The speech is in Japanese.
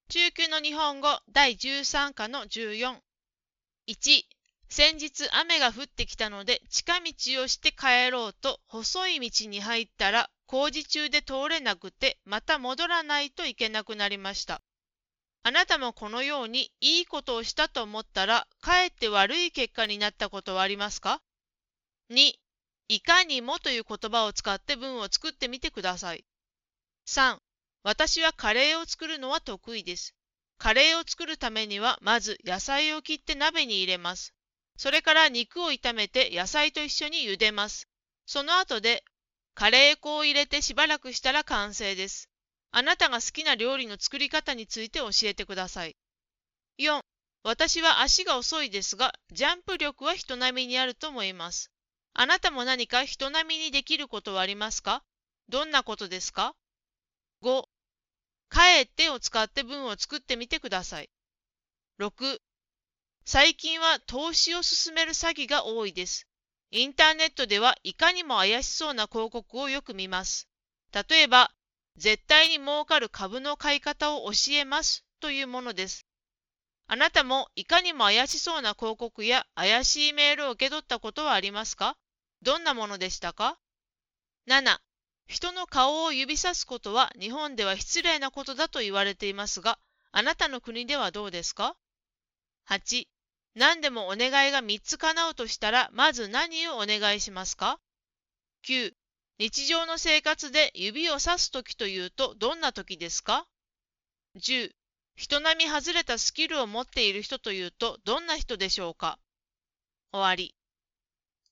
中級の日本語第13課の14。1、先日雨が降ってきたので近道をして帰ろうと細い道に入ったら工事中で通れなくてまた戻らないといけなくなりました。あなたもこのようにいいことをしたと思ったらかえって悪い結果になったことはありますか？ 2、いかにもという言葉を使って文を作ってみてください。3、私はカレーを作るのは得意です。カレーを作るためにはまず野菜を切って鍋に入れます。それから肉を炒めて野菜と一緒に茹でます。その後でカレー粉を入れてしばらくしたら完成です。あなたが好きな料理の作り方について教えてください。4、私は足が遅いですが、ジャンプ力は人並みにあると思います。あなたも何か人並みにできることはありますか？どんなことですか？ 5、かえってを使って文を作ってみてください。6、最近は投資を勧める詐欺が多いです。インターネットではいかにも怪しそうな広告をよく見ます。例えば、絶対に儲かる株の買い方を教えますというものです。あなたもいかにも怪しそうな広告や怪しいメールを受け取ったことはありますか？どんなものでしたか？ 7、人の顔を指さすことは日本では失礼なことだと言われていますが、あなたの国ではどうですか？ 8、何でもお願いが3つ叶うとしたら、まず何をお願いしますか？ 9、日常の生活で指をさすときというとどんなときですか？ 10、人並み外れたスキルを持っている人というとどんな人でしょうか？終わり。